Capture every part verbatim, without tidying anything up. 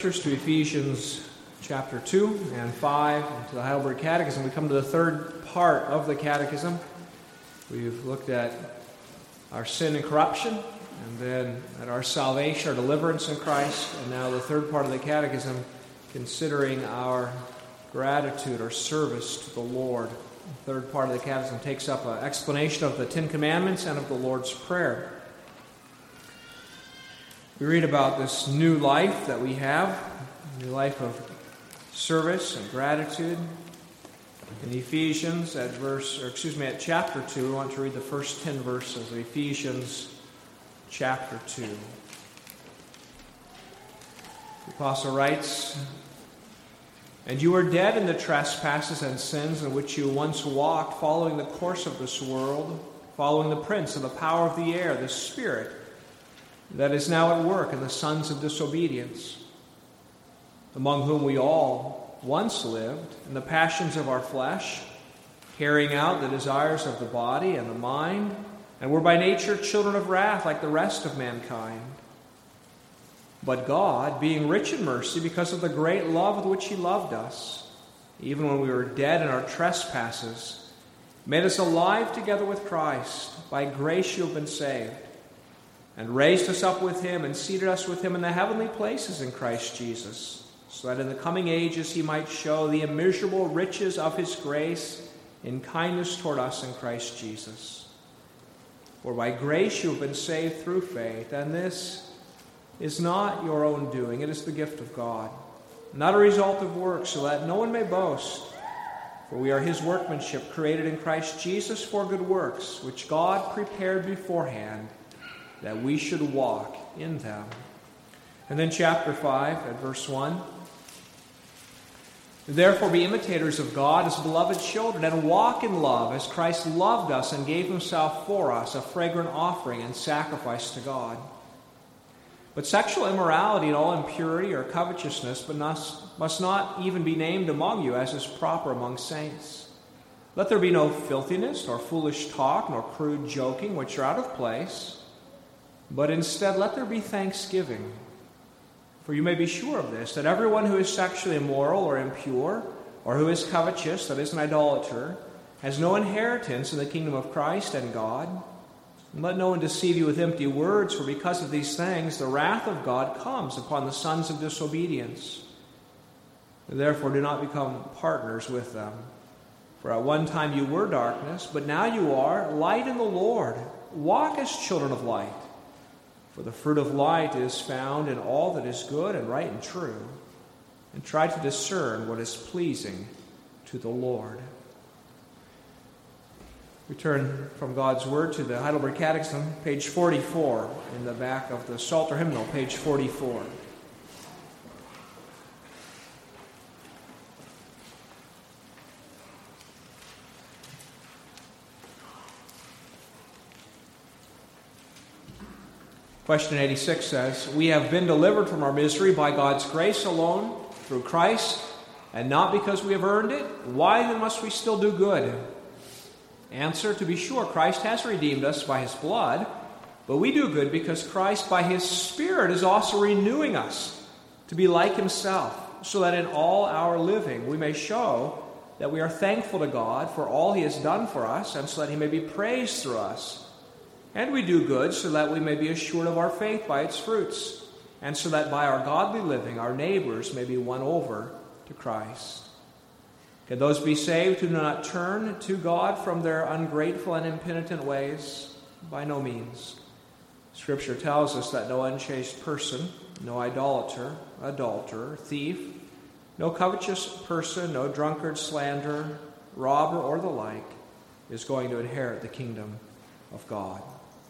To Ephesians chapter two and five, and to the Heidelberg Catechism. We come to the third part of the Catechism. We've looked at our sin and corruption, and then at our salvation, our deliverance in Christ, and now the third part of the Catechism, considering our gratitude or service to the Lord. The third part of the Catechism takes up an explanation of the Ten Commandments and of the Lord's Prayer. We read about this new life that we have, a new life of service and gratitude. In Ephesians, at verse, or excuse me, at chapter two, we want to read the first ten verses of Ephesians chapter two. The apostle writes, "And you were dead in the trespasses and sins in which you once walked, following the course of this world, following the prince of the power of the air, the Spirit, that is now at work in the sons of disobedience, among whom we all once lived in the passions of our flesh, carrying out the desires of the body and the mind, and were by nature children of wrath like the rest of mankind. But God, being rich in mercy, because of the great love with which He loved us, even when we were dead in our trespasses, made us alive together with Christ. By grace you have been saved, and raised us up with Him, and seated us with Him in the heavenly places in Christ Jesus, so that in the coming ages He might show the immeasurable riches of His grace in kindness toward us in Christ Jesus. For by grace you have been saved through faith, and this is not your own doing, it is the gift of God, not a result of works, so that no one may boast. For we are His workmanship, created in Christ Jesus for good works, which God prepared beforehand, that we should walk in them." And then chapter five at verse one. "Therefore be imitators of God as beloved children, and walk in love as Christ loved us and gave Himself for us, a fragrant offering and sacrifice to God. But sexual immorality and all impurity or covetousness but must, must not even be named among you, as is proper among saints. Let there be no filthiness, nor foolish talk, nor crude joking, which are out of place, but instead let there be thanksgiving. For you may be sure of this, that everyone who is sexually immoral or impure, or who is covetous, that is an idolater, has no inheritance in the kingdom of Christ and God. And let no one deceive you with empty words, for because of these things the wrath of God comes upon the sons of disobedience. Therefore do not become partners with them. For at one time you were darkness, but now you are light in the Lord. Walk as children of light. For the fruit of light is found in all that is good and right and true, and try to discern what is pleasing to the Lord." We turn from God's Word to the Heidelberg Catechism, page forty-four, in the back of the Psalter Hymnal, page forty-four. Question eighty-six says, "We have been delivered from our misery by God's grace alone, through Christ, and not because we have earned it. Why then must we still do good?" Answer: to be sure, Christ has redeemed us by His blood, but we do good because Christ by His Spirit is also renewing us to be like Himself, so that in all our living we may show that we are thankful to God for all He has done for us, and so that He may be praised through us. And we do good so that we may be assured of our faith by its fruits, and so that by our godly living our neighbors may be won over to Christ. Can those be saved who do not turn to God from their ungrateful and impenitent ways? By no means. Scripture tells us that no unchaste person, no idolater, adulterer, thief, no covetous person, no drunkard, slanderer, robber, or the like is going to inherit the kingdom of God.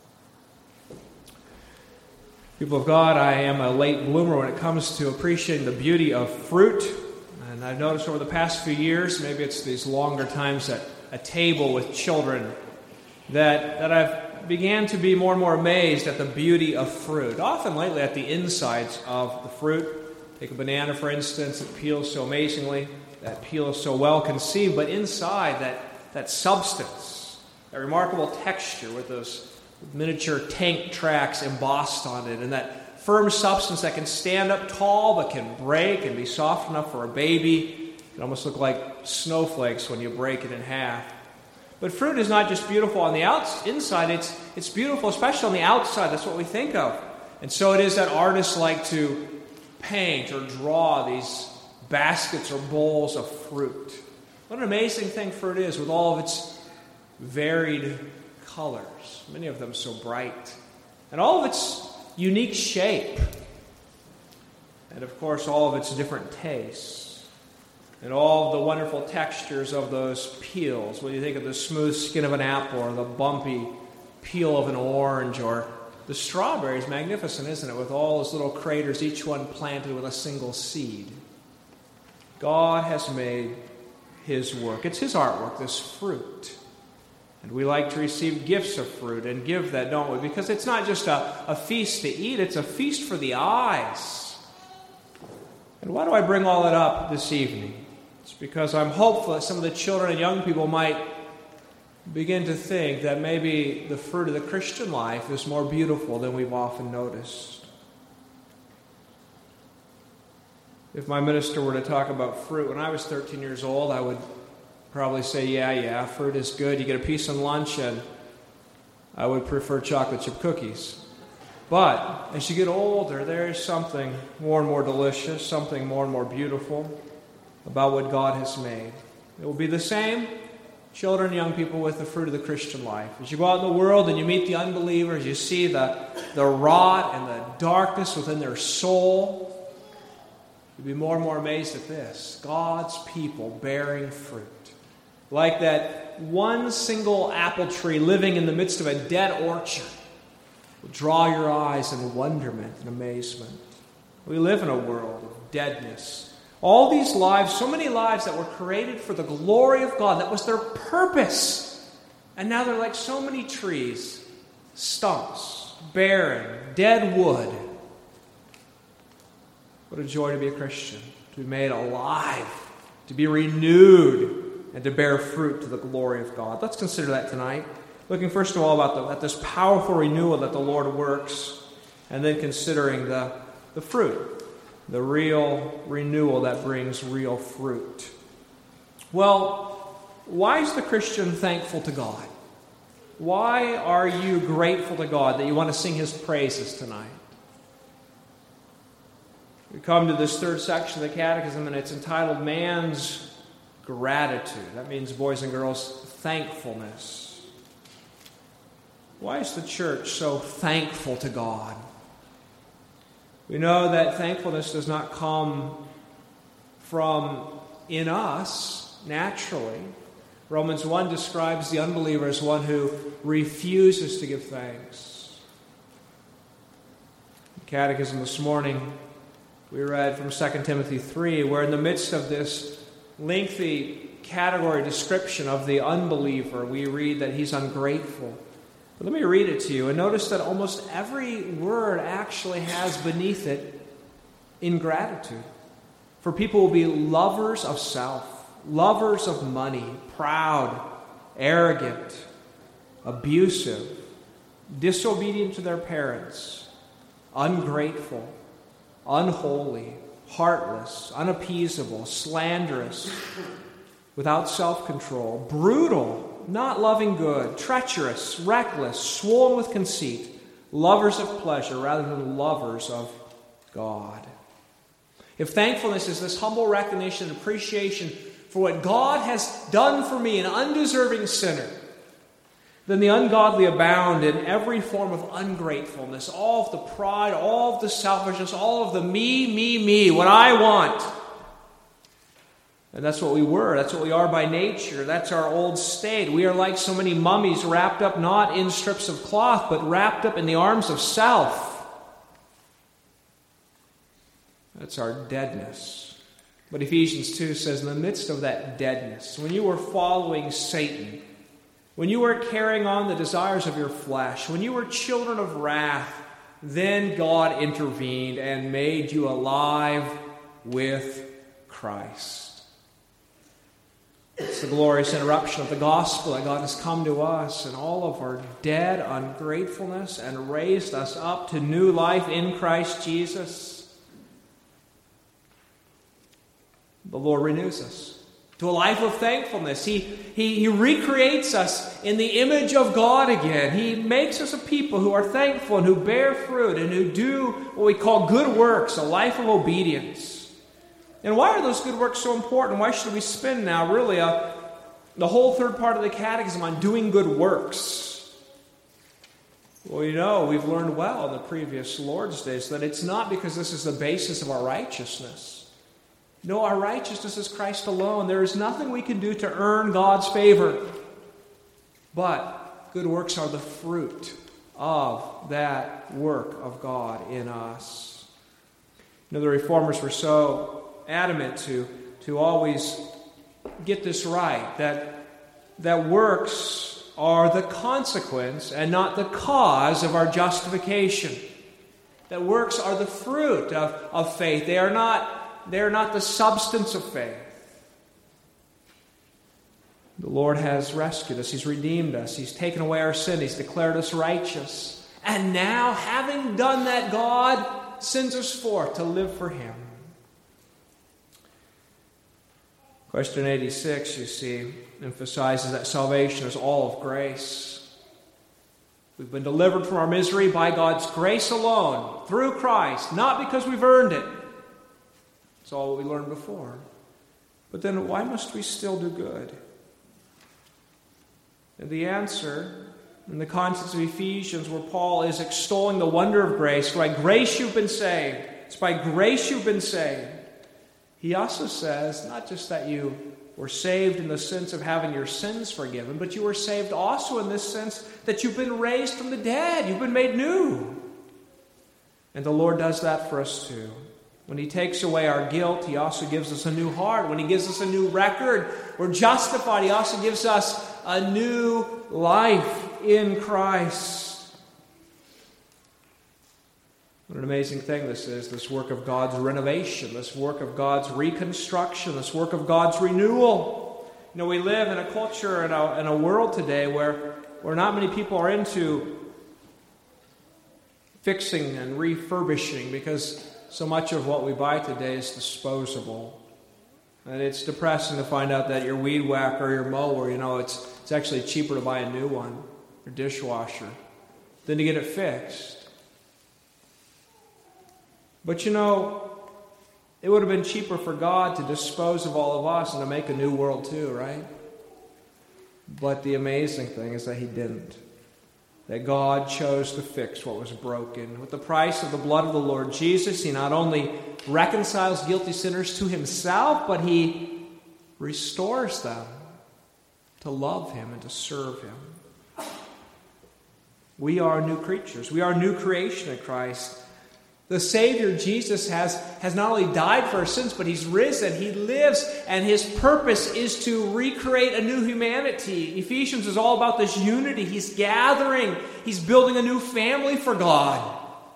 People of God, I am a late bloomer when it comes to appreciating the beauty of fruit. And I've noticed over the past few years, maybe it's these longer times at a table with children, that, that I've began to be more and more amazed at the beauty of fruit. Often lately at the insides of the fruit. Take a banana, for instance, it peels so amazingly. That peel is so well conceived, but inside that, that substance, that remarkable texture with those miniature tank tracks embossed on it, and that firm substance that can stand up tall but can break and be soft enough for a baby. It can almost look like snowflakes when you break it in half. But fruit is not just beautiful on the outs- inside, it's, it's beautiful especially on the outside. That's what we think of. And so it is that artists like to paint or draw these baskets or bowls of fruit. What an amazing thing fruit is with all of its varied colors, many of them so bright, and all of its unique shape, and of course all of its different tastes, and all of the wonderful textures of those peels. When you think of the smooth skin of an apple or the bumpy peel of an orange, or the strawberry is magnificent, isn't it, with all those little craters, each one planted with a single seed. God has made His work. It's His artwork, this fruit. And we like to receive gifts of fruit and give that, don't we? Because it's not just a, a feast to eat, it's a feast for the eyes. And why do I bring all that up this evening? It's because I'm hopeful that some of the children and young people might begin to think that maybe the fruit of the Christian life is more beautiful than we've often noticed. If my minister were to talk about fruit when I was thirteen years old, I would probably say, yeah, yeah, fruit is good. You get a piece in lunch, and I would prefer chocolate chip cookies. But as you get older, there is something more and more delicious, something more and more beautiful about what God has made. It will be the same, children and young people, with the fruit of the Christian life. As you go out in the world and you meet the unbelievers, you see the, the rot and the darkness within their soul. You'll be more and more amazed at this. God's people bearing fruit. Like that one single apple tree living in the midst of a dead orchard will draw your eyes in wonderment and amazement. We live in a world of deadness. All these lives, so many lives that were created for the glory of God, that was their purpose. And now they're like so many trees, stumps, barren, dead wood. What a joy to be a Christian, to be made alive, to be renewed, and to bear fruit to the glory of God. Let's consider that tonight. Looking first of all about the, at this powerful renewal that the Lord works, and then considering the, the fruit. The real renewal that brings real fruit. Well, why is the Christian thankful to God? Why are you grateful to God that you want to sing His praises tonight? We come to this third section of the Catechism, and it's entitled Man's Gratitude. That means, boys and girls, thankfulness. Why is the church so thankful to God? We know that thankfulness does not come from in us naturally. Romans one describes the unbeliever as one who refuses to give thanks. In Catechism this morning, we read from Second Timothy three, where in the midst of this lengthy category description of the unbeliever, we read that he's ungrateful. But let me read it to you, and notice that almost every word actually has beneath it ingratitude. For people will be lovers of self, lovers of money, proud, arrogant, abusive, disobedient to their parents, ungrateful, unholy, heartless, unappeasable, slanderous, without self-control, brutal, not loving good, treacherous, reckless, swollen with conceit, lovers of pleasure rather than lovers of God. If thankfulness is this humble recognition and appreciation for what God has done for me, an undeserving sinner, then the ungodly abound in every form of ungratefulness, all of the pride, all of the selfishness, all of the me, me, me, what I want. And that's what we were. That's what we are by nature. That's our old state. We are like so many mummies wrapped up not in strips of cloth, but wrapped up in the arms of self. That's our deadness. But Ephesians two says, in the midst of that deadness, when you were following Satan, when you were carrying on the desires of your flesh, when you were children of wrath, then God intervened and made you alive with Christ. It's the glorious interruption of the gospel that God has come to us in all of our dead ungratefulness and raised us up to new life in Christ Jesus. The Lord renews us to a life of thankfulness. He, he, he recreates us in the image of God again. He makes us a people who are thankful and who bear fruit and who do what we call good works, a life of obedience. And why are those good works so important? Why should we spend now really a, the whole third part of the catechism on doing good works? Well, you know, we've learned well in the previous Lord's Days that it's not because this is the basis of our righteousness. No, our righteousness is Christ alone. There is nothing we can do to earn God's favor. But good works are the fruit of that work of God in us. You know, the Reformers were so adamant to, to always get this right, that, that works are the consequence and not the cause of our justification. That works are the fruit of, of faith. They are not, they are not the substance of faith. The Lord has rescued us. He's redeemed us. He's taken away our sin. He's declared us righteous. And now, having done that, God sends us forth to live for Him. Question eighty-six, you see, emphasizes that salvation is all of grace. We've been delivered from our misery by God's grace alone, through Christ, not because we've earned it. It's all what we learned before. But then why must we still do good? And the answer, in the context of Ephesians, where Paul is extolling the wonder of grace, by grace you've been saved. It's by grace you've been saved. He also says, not just that you were saved in the sense of having your sins forgiven, but you were saved also in this sense that you've been raised from the dead. You've been made new. And the Lord does that for us too. When He takes away our guilt, He also gives us a new heart. When He gives us a new record, we're justified. He also gives us a new life in Christ. What an amazing thing this is, this work of God's renovation, this work of God's reconstruction, this work of God's renewal. You know, we live in a culture, in a, in a world today where, where not many people are into fixing and refurbishing because so much of what we buy today is disposable. And it's depressing to find out that your weed whacker or your mower, you know, it's, it's actually cheaper to buy a new one, your dishwasher, than to get it fixed. But you know, it would have been cheaper for God to dispose of all of us and to make a new world too, right? But the amazing thing is that He didn't. That God chose to fix what was broken. With the price of the blood of the Lord Jesus, He not only reconciles guilty sinners to Himself, but He restores them to love Him and to serve Him. We are new creatures. We are a new creation in Christ. The Savior, Jesus, has, has not only died for our sins, but He's risen. He lives, and His purpose is to recreate a new humanity. Ephesians is all about this unity. He's gathering. He's building a new family for God.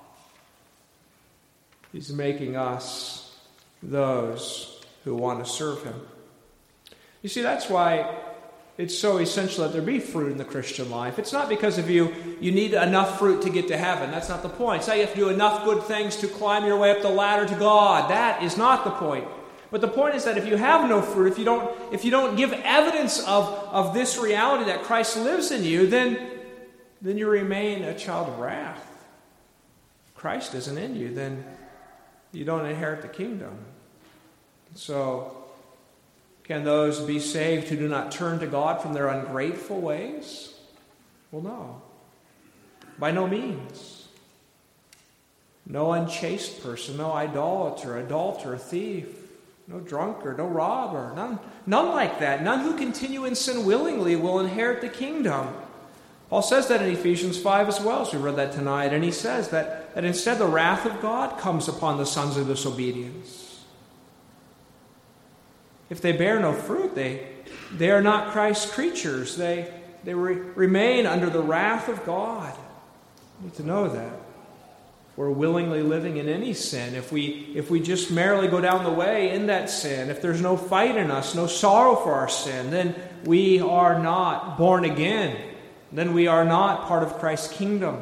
He's making us those who want to serve Him. You see, that's why it's so essential that there be fruit in the Christian life. It's not because of you, you need enough fruit to get to heaven. That's not the point. It's not you have to do enough good things to climb your way up the ladder to God. That is not the point. But the point is that if you have no fruit, if you don't, if you don't give evidence of, of this reality that Christ lives in you, then, then you remain a child of wrath. If Christ isn't in you, then you don't inherit the kingdom. So, can those be saved who do not turn to God from their ungrateful ways? Well, no. By no means. No unchaste person, no idolater, adulterer, thief, no drunkard, no robber, none, none like that. None who continue in sin willingly will inherit the kingdom. Paul says that in Ephesians five as well, as we read that tonight, and he says that, that instead the wrath of God comes upon the sons of disobedience. If they bear no fruit, they, they are not Christ's creatures. They, they re, remain under the wrath of God. You need to know that. we're willingly living in any sin, if we if we just merrily go down the way in that sin, if there's no fight in us, no sorrow for our sin, then we are not born again. Then we are not part of Christ's kingdom.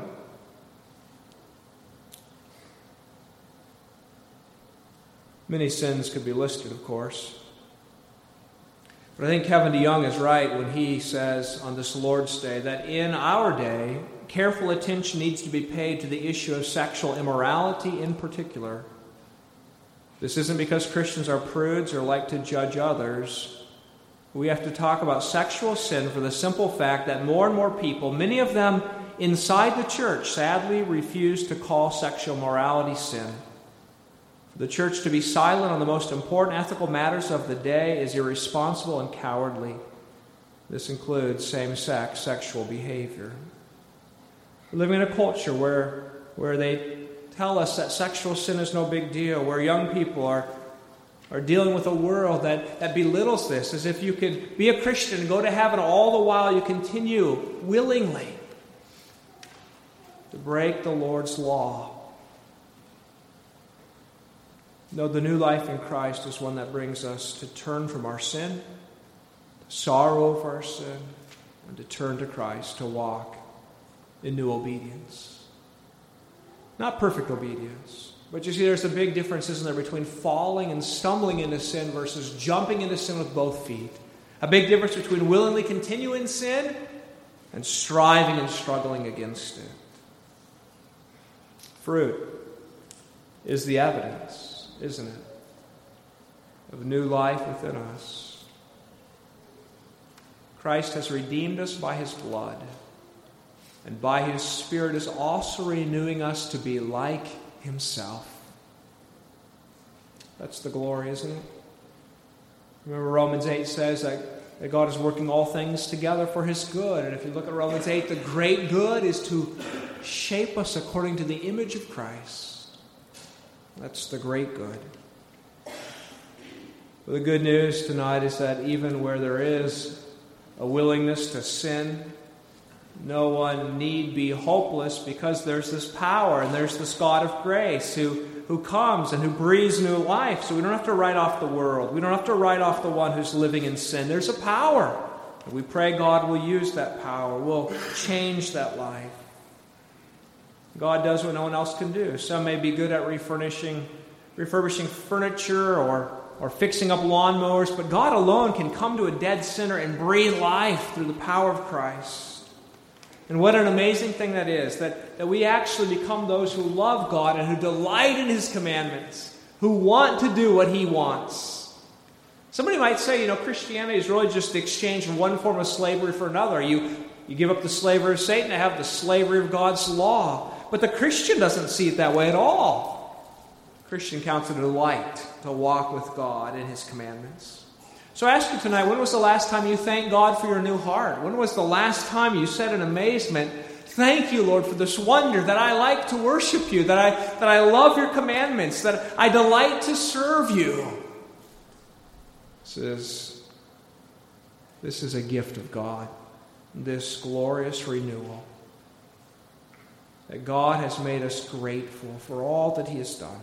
Many sins could be listed, of course. But I think Kevin DeYoung is right when he says on this Lord's Day that in our day, careful attention needs to be paid to the issue of sexual immorality in particular. This isn't because Christians are prudes or like to judge others. We have to talk about sexual sin for the simple fact that more and more people, many of them inside the church, sadly refuse to call sexual morality sin. For the church to be silent on the most important ethical matters of the day is irresponsible and cowardly. This includes same-sex sexual behavior. We're living in a culture where, where they tell us that sexual sin is no big deal, where young people are, are dealing with a world that, that belittles this, as if you could be a Christian and go to heaven all the while you continue willingly to break the Lord's law. No, the new life in Christ is one that brings us to turn from our sin, to sorrow over our sin, and to turn to Christ, to walk in new obedience. Not perfect obedience, but you see there's a big difference, isn't there, between falling and stumbling into sin versus jumping into sin with both feet. A big difference between willingly continuing in sin and striving and struggling against it. Fruit is the evidence, isn't it, of new life within us. Christ has redeemed us by his blood, and by his Spirit is also renewing us to be like himself. That's the glory, isn't it? Remember Romans eight says that, that God is working all things together for his good. And if you look at Romans eight, the great good is to shape us according to the image of Christ. That's the great good. But the good news tonight is that even where there is a willingness to sin, no one need be hopeless, because there's this power and there's this God of grace who, who comes and who breathes new life. So we don't have to write off the world. We don't have to write off the one who's living in sin. There's a power. And we pray God will use that power, will change that life. God does what no one else can do. Some may be good at refurnishing, refurbishing furniture or, or fixing up lawnmowers, but God alone can come to a dead sinner and breathe life through the power of Christ. And what an amazing thing that is, that, that we actually become those who love God and who delight in his commandments, who want to do what he wants. Somebody might say, you know, Christianity is really just the exchange of one form of slavery for another. You, you give up the slavery of Satan to have the slavery of God's law. But the Christian doesn't see it that way at all. The Christian counts it a delight to walk with God in his commandments. So I ask you tonight, when was the last time you thanked God for your new heart? When was the last time you said in amazement, thank you, Lord, for this wonder that I like to worship you, that I, that I love your commandments, that I delight to serve you? This is, this is a gift of God, this glorious renewal. That God has made us grateful for all that he has done.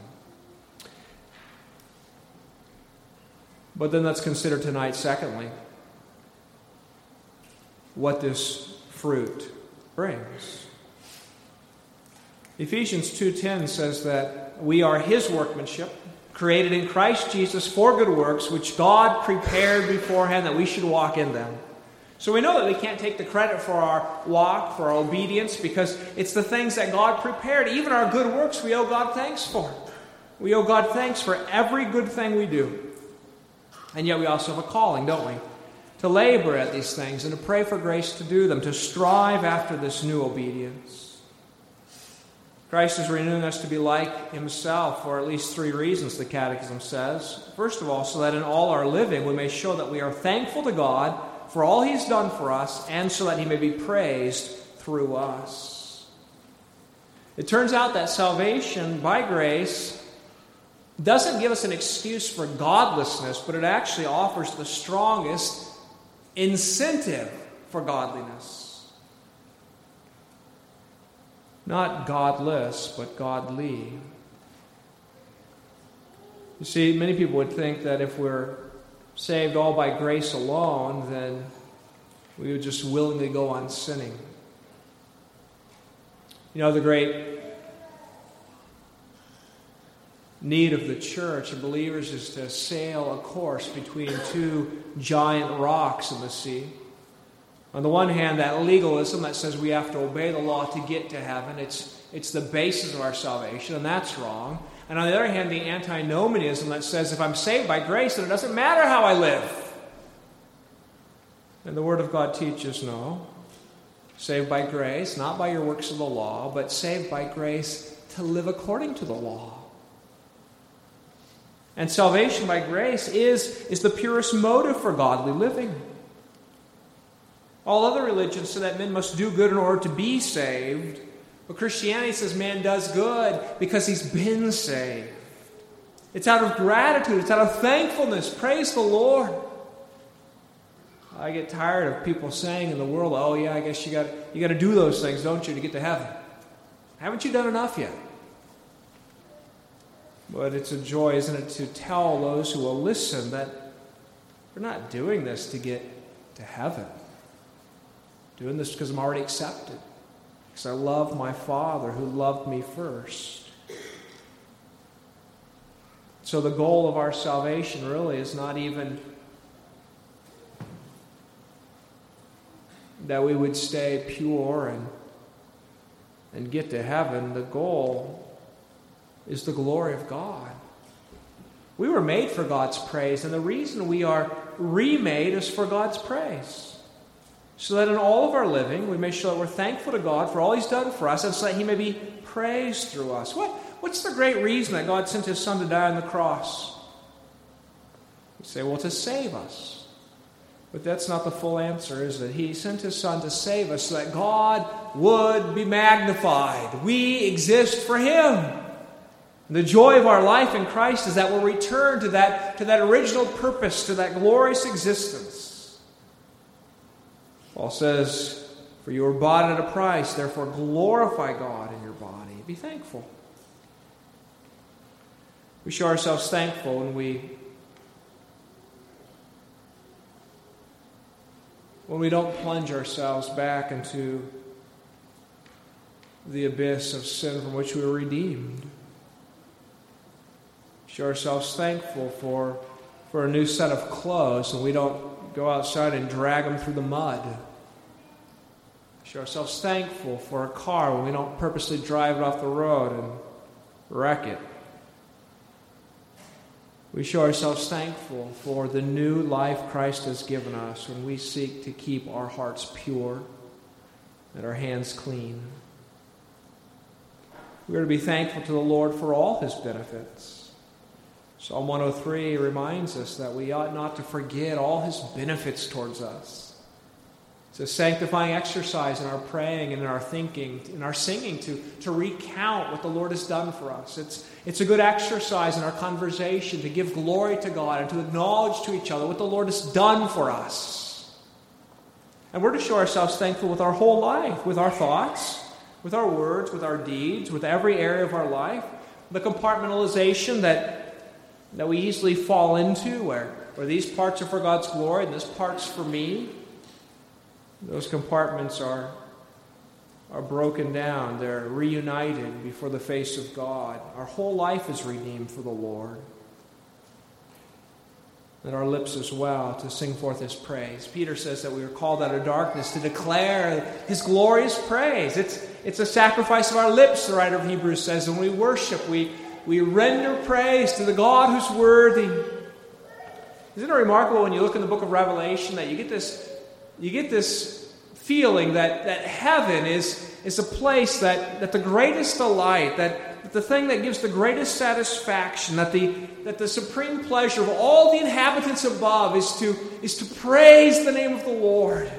But then let's consider tonight, secondly, what this fruit brings. Ephesians two ten says that we are his workmanship, created in Christ Jesus for good works, which God prepared beforehand that we should walk in them. So we know that we can't take the credit for our walk, for our obedience, because it's the things that God prepared. Even our good works we owe God thanks for. We owe God thanks for every good thing we do. And yet we also have a calling, don't we? To labor at these things and to pray for grace to do them, to strive after this new obedience. Christ is renewing us to be like himself for at least three reasons, the Catechism says. First of all, so that in all our living we may show that we are thankful to God for all he's done for us, and so that he may be praised through us. It turns out that salvation by grace doesn't give us an excuse for godlessness, but it actually offers the strongest incentive for godliness. Not godless, but godly. You see, many people would think that if we're saved all by grace alone, then we would just willingly go on sinning. You know, the great need of the church and believers is to sail a course between two giant rocks in the sea. On the one hand, that legalism that says we have to obey the law to get to heaven, it's, it's the basis of our salvation, and that's wrong. And on the other hand, the antinomianism that says if I'm saved by grace, then it doesn't matter how I live. And the Word of God teaches no. Saved by grace, not by your works of the law, but saved by grace to live according to the law. And salvation by grace is, is the purest motive for godly living. All other religions say that men must do good in order to be saved. But Christianity says man does good because he's been saved. It's out of gratitude. It's out of thankfulness. Praise the Lord. I get tired of people saying in the world, oh yeah, I guess you got you got to do those things, don't you, to get to heaven. Haven't you done enough yet? But it's a joy, isn't it, to tell those who will listen that we're not doing this to get to heaven. Doing this because I'm already accepted. Because I love my Father who loved me first. So the goal of our salvation really is not even that we would stay pure and, and get to heaven. The goal is the glory of God. We were made for God's praise, and the reason we are remade is for God's praise. So that in all of our living, we may show that we're thankful to God for all He's done for us, and so that He may be praised through us. What, what's the great reason that God sent His Son to die on the cross? You say, well, to save us. But that's not the full answer, is it? He sent His Son to save us so that God would be magnified. We exist for Him. And the joy of our life in Christ is that we'll return to that, to that original purpose, to that glorious existence. Paul says, for you were bought at a price, therefore glorify God in your body. Be thankful. We show ourselves thankful when we when we don't plunge ourselves back into the abyss of sin from which we were redeemed. Show ourselves thankful for, for a new set of clothes, and we don't go outside and drag them through the mud. Show ourselves thankful for a car when we don't purposely drive it off the road and wreck it. We show ourselves thankful for the new life Christ has given us when we seek to keep our hearts pure and our hands clean. We are to be thankful to the Lord for all His benefits. Psalm one oh three reminds us that we ought not to forget all His benefits towards us. It's a sanctifying exercise in our praying and in our thinking, in our singing, to, to recount what the Lord has done for us. It's, it's a good exercise in our conversation to give glory to God and to acknowledge to each other what the Lord has done for us. And we're to show ourselves thankful with our whole life, with our thoughts, with our words, with our deeds, with every area of our life. The compartmentalization that, that we easily fall into, where, where these parts are for God's glory and this part's for me. Those compartments are, are broken down. They're reunited before the face of God. Our whole life is redeemed for the Lord. And our lips as well to sing forth His praise. Peter says that we are called out of darkness to declare His glorious praise. It's, it's a sacrifice of our lips, the writer of Hebrews says. When we worship, we, we render praise to the God who's worthy. Isn't it remarkable when you look in the book of Revelation that you get this You get this feeling that, that heaven is, is a place that, that the greatest delight, that, that the thing that gives the greatest satisfaction, that the, that the supreme pleasure of all the inhabitants above is to, is to praise the name of the Lord.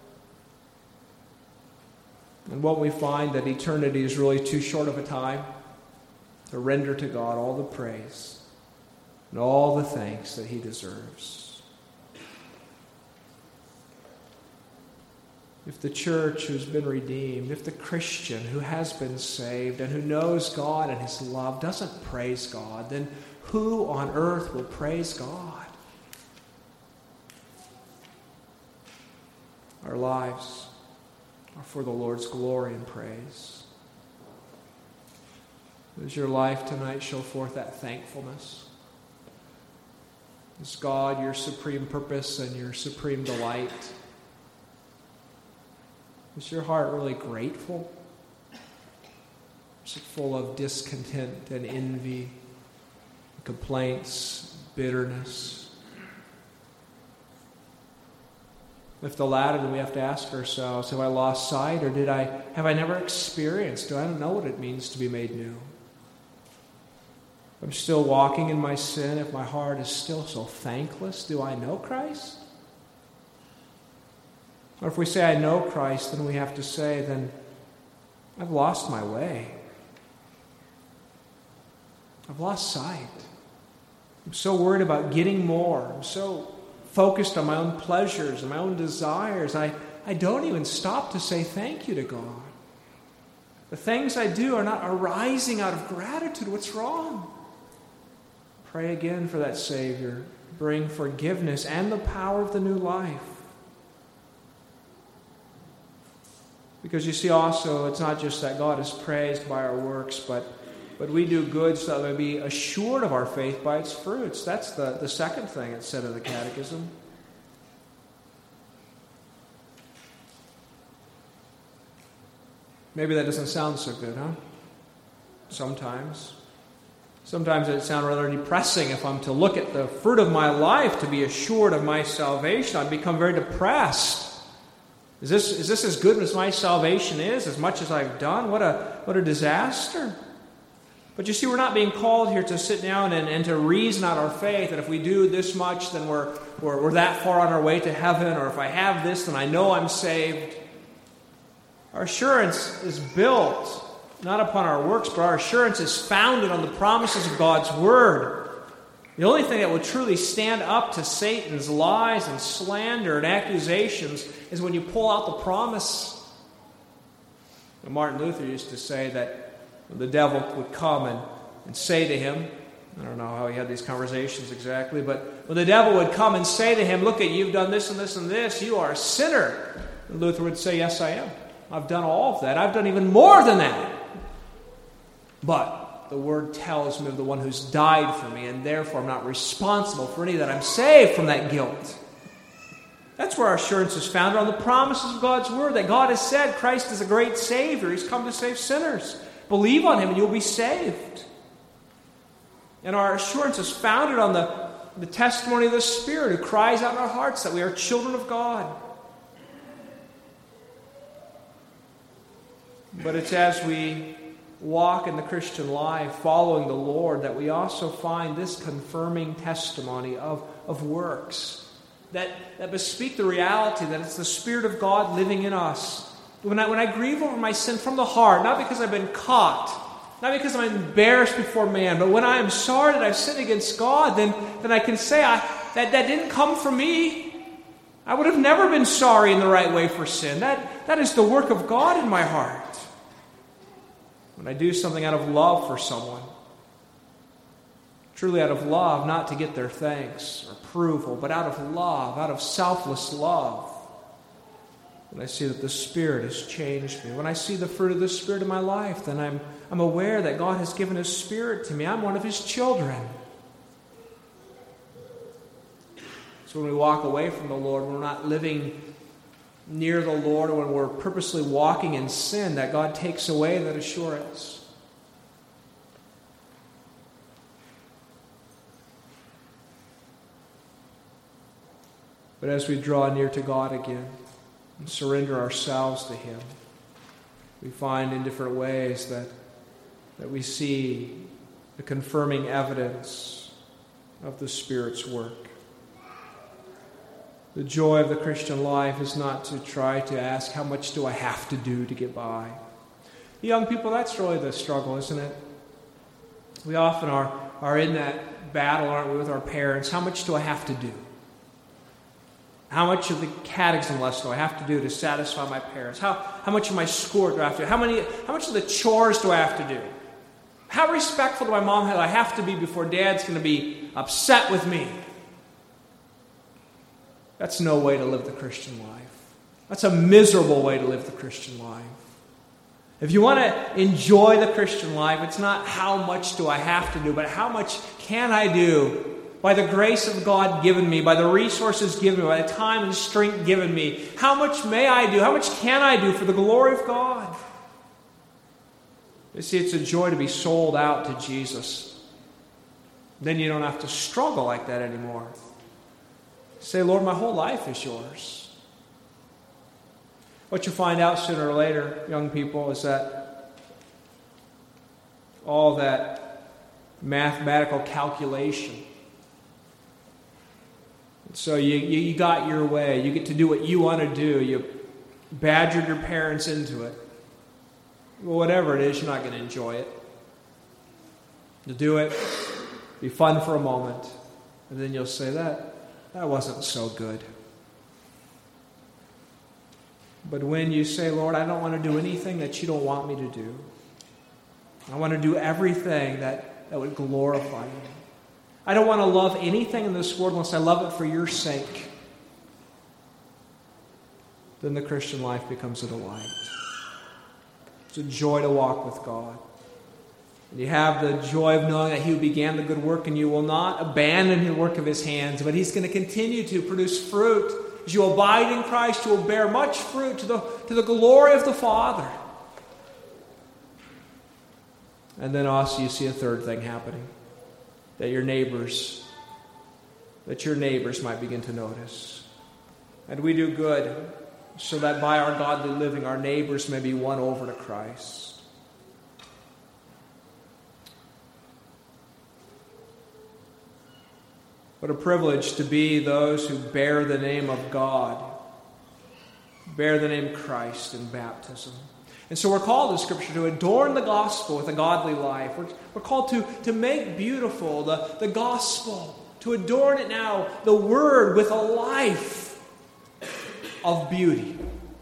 And what we find that eternity is really too short of a time to render to God all the praise and all the thanks that He deserves. if the church who's been redeemed, if the Christian who has been saved and who knows God and his love doesn't praise God, then who on earth will praise God? Our lives are for the Lord's glory and praise. Does your life tonight show forth that thankfulness? Is God your supreme purpose and your supreme delight? Is your heart really grateful? Is it full of discontent and envy, complaints, bitterness? If the latter, then we have to ask ourselves, have I lost sight, or did I have I never experienced? Do I not know what it means to be made new? If I'm still walking in my sin, if my heart is still so thankless, do I know Christ? Or if we say I know Christ, then we have to say, then I've lost my way. I've lost sight. I'm so worried about getting more. I'm so focused on my own pleasures and my own desires. I, I don't even stop to say thank you to God. The things I do are not arising out of gratitude. What's wrong? Pray again for that Savior. Bring forgiveness and the power of the new life. Because you see also, it's not just that God is praised by our works, but, but we do good so that we be assured of our faith by its fruits. That's the, the second thing it said in the Catechism. Maybe that doesn't sound so good, huh? Sometimes. Sometimes it sounds rather depressing if I'm to look at the fruit of my life to be assured of my salvation. I'd become very depressed. Is this, is this as good as my salvation is, as much as I've done? What a, what a disaster. But you see, we're not being called here to sit down and, and to reason out our faith, that if we do this much, then we're, we're, we're that far on our way to heaven, or if I have this, then I know I'm saved. Our assurance is built not upon our works, but our assurance is founded on the promises of God's Word. The only thing that will truly stand up to Satan's lies and slander and accusations is when you pull out the promise. Now, Martin Luther used to say that the devil would come and, and say to him, I don't know how he had these conversations exactly, but when the devil would come and say to him, look at you've done this and this and this, you are a sinner. And Luther would say, yes, I am. I've done all of that. I've done even more than that. But the Word tells me of the one who's died for me, and therefore I'm not responsible for any of that. I'm saved from that guilt. That's where our assurance is founded, on the promises of God's Word, that God has said Christ is a great Savior. He's come to save sinners. Believe on Him and you'll be saved. And our assurance is founded on the, the testimony of the Spirit who cries out in our hearts that we are children of God. But it's as we walk in the Christian life following the Lord that we also find this confirming testimony of, of works that, that bespeak the reality that it's the Spirit of God living in us. When I, when I grieve over my sin from the heart, not because I've been caught, not because I'm embarrassed before man, but when I am sorry that I've sinned against God, then, then I can say I, that that didn't come from me. I would have never been sorry in the right way for sin. That, that is the work of God in my heart. When I do something out of love for someone, truly out of love, not to get their thanks or approval, but out of love, out of selfless love, when I see that the Spirit has changed me, when I see the fruit of the Spirit in my life, then I'm, I'm aware that God has given His Spirit to me. I'm one of His children. So when we walk away from the Lord, we're not living near the Lord, or when we're purposely walking in sin, that God takes away that assurance. But as we draw near to God again and surrender ourselves to Him, we find in different ways that, that we see the confirming evidence of the Spirit's work. The joy of the Christian life is not to try to ask, how much do I have to do to get by? Young people, that's really the struggle, isn't it? We often are, are in that battle, aren't we, with our parents. How much do I have to do? How much of the catechism lesson do I have to do to satisfy my parents? How, how much of my schoolwork do I have to do? How, many, how much of the chores do I have to do? How respectful to my mom do I have to be before Dad's going to be upset with me? That's no way to live the Christian life. That's a miserable way to live the Christian life. If you want to enjoy the Christian life, it's not how much do I have to do, but how much can I do by the grace of God given me, by the resources given me, by the time and strength given me. How much may I do? How much can I do for the glory of God? You see, it's a joy to be sold out to Jesus. Then you don't have to struggle like that anymore. Say, Lord, my whole life is yours. What you find out sooner or later, young people, is that all that mathematical calculation. So you, you, you got your way. You get to do what you want to do. You badgered your parents into it. Well, whatever it is, you're not going to enjoy it. You'll do it, be fun for a moment, and then you'll say, that, that wasn't so good. But when you say, Lord, I don't want to do anything that you don't want me to do. I want to do everything that, that would glorify you. I don't want to love anything in this world unless I love it for your sake. Then the Christian life becomes a delight. It's a joy to walk with God. And you have the joy of knowing that He who began the good work in you will not abandon the work of His hands, but He's going to continue to produce fruit. As you abide in Christ, you will bear much fruit to the, to the glory of the Father. And then also you see a third thing happening. That your neighbors, that your neighbors might begin to notice. And we do good so that by our godly living, our neighbors may be won over to Christ. What a privilege to be those who bear the name of God, bear the name Christ in baptism. And so we're called in Scripture to adorn the gospel with a godly life. We're, we're called to, to make beautiful the, the gospel, to adorn it now, the word, with a life of beauty.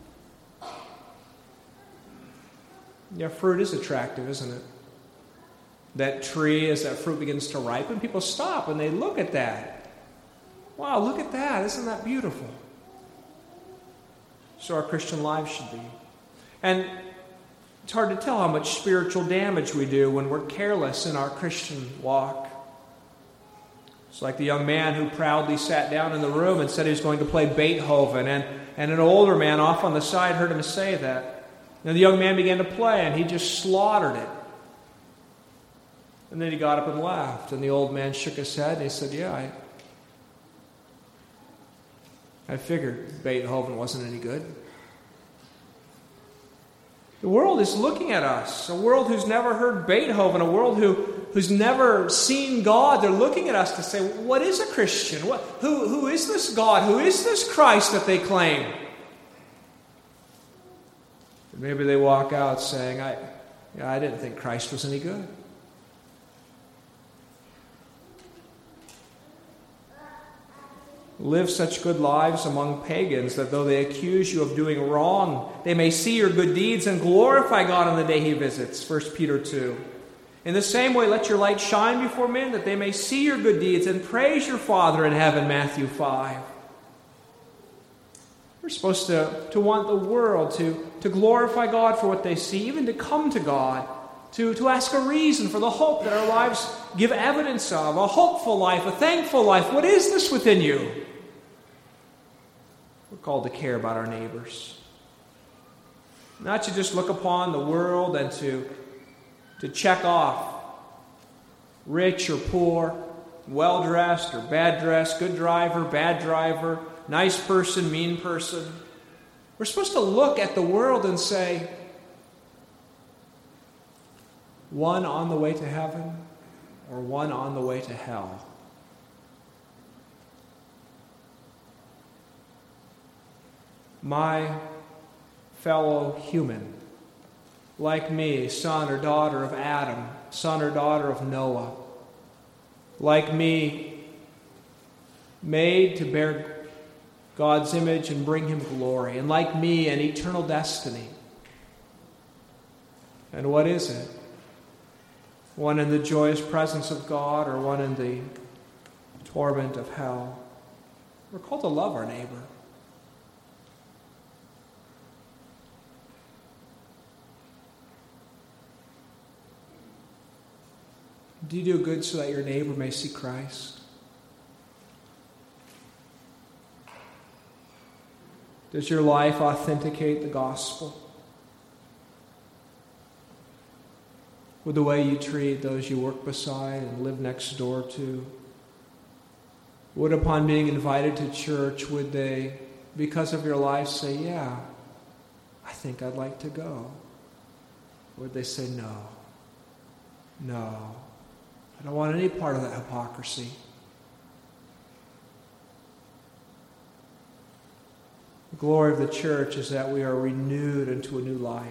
Yeah, fruit is attractive, isn't it? That tree, as that fruit begins to ripen, people stop and they look at that. Wow, look at that. Isn't that beautiful? So our Christian life should be. And it's hard to tell how much spiritual damage we do when we're careless in our Christian walk. It's like the young man who proudly sat down in the room and said he was going to play Beethoven, and, and an older man off on the side heard him say that. And the young man began to play, and he just slaughtered it. And then he got up and laughed, and the old man shook his head, and he said, yeah, I, I figured Beethoven wasn't any good. The world is looking at us, a world who's never heard Beethoven, a world who, who's never seen God. They're looking at us to say, what is a Christian? What, who, who is this God? Who is this Christ that they claim? And maybe they walk out saying, I, yeah, I didn't think Christ was any good. Live such good lives among pagans that though they accuse you of doing wrong, they may see your good deeds and glorify God on the day He visits. First Peter two. In the same way, let your light shine before men that they may see your good deeds and praise your Father in heaven. Matthew five. We're supposed to, to want the world to, to glorify God for what they see, even to come to God, to, to ask a reason for the hope that our lives give evidence of, a hopeful life, a thankful life. What is this within you? We're called to care about our neighbors. Not to just look upon the world and to, to check off rich or poor, well-dressed or bad-dressed, good driver, bad driver, nice person, mean person. We're supposed to look at the world and say, one on the way to heaven or one on the way to hell. My fellow human, like me, son or daughter of Adam, son or daughter of Noah, like me, made to bear God's image and bring him glory, and like me, an eternal destiny. And what is it? One in the joyous presence of God, or one in the torment of hell? We're called to love our neighbor. Do you do good so that your neighbor may see Christ? Does your life authenticate the gospel? With the way you treat those you work beside and live next door to? Would, upon being invited to church, would they, because of your life, say, yeah, I think I'd like to go? Or would they say, no, no, I don't want any part of that hypocrisy? The glory of the church is that we are renewed into a new life.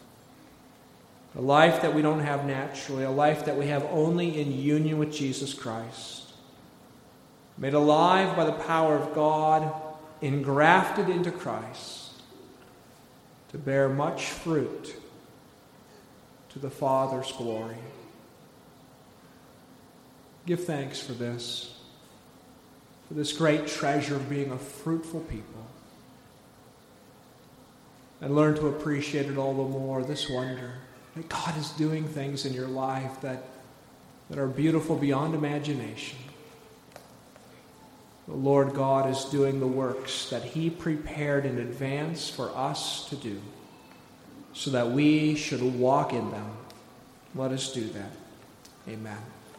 A life that we don't have naturally, a life that we have only in union with Jesus Christ. Made alive by the power of God, engrafted into Christ, to bear much fruit to the Father's glory. Give thanks for this, for this great treasure of being a fruitful people. And learn to appreciate it all the more, this wonder that God is doing things in your life that, that are beautiful beyond imagination. The Lord God is doing the works that he prepared in advance for us to do, so that we should walk in them. Let us do that. Amen.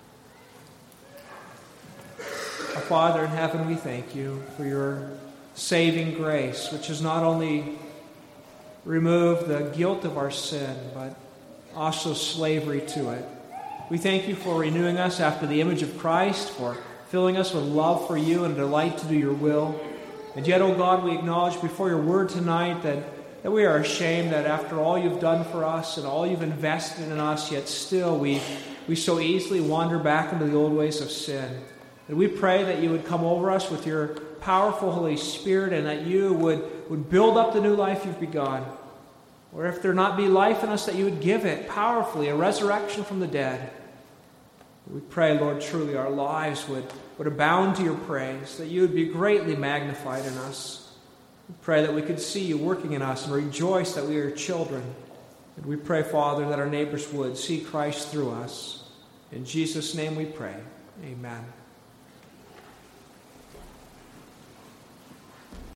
Our Father in heaven, we thank you for your saving grace, which has not only removed the guilt of our sin, but also slavery to it. We thank you for renewing us after the image of Christ, for filling us with love for you and a delight to do your will. And yet, O God, we acknowledge before your word tonight that, that we are ashamed that after all you've done for us and all you've invested in us, yet still we, we so easily wander back into the old ways of sin. And we pray that you would come over us with your powerful Holy Spirit, and that you would, would build up the new life you've begun. Or if there not be life in us, that you would give it powerfully, a resurrection from the dead. We pray, Lord, truly our lives would, would abound to your praise, that you would be greatly magnified in us. We pray that we could see you working in us and rejoice that we are your children. And we pray, Father, that our neighbors would see Christ through us. In Jesus' name we pray. Amen.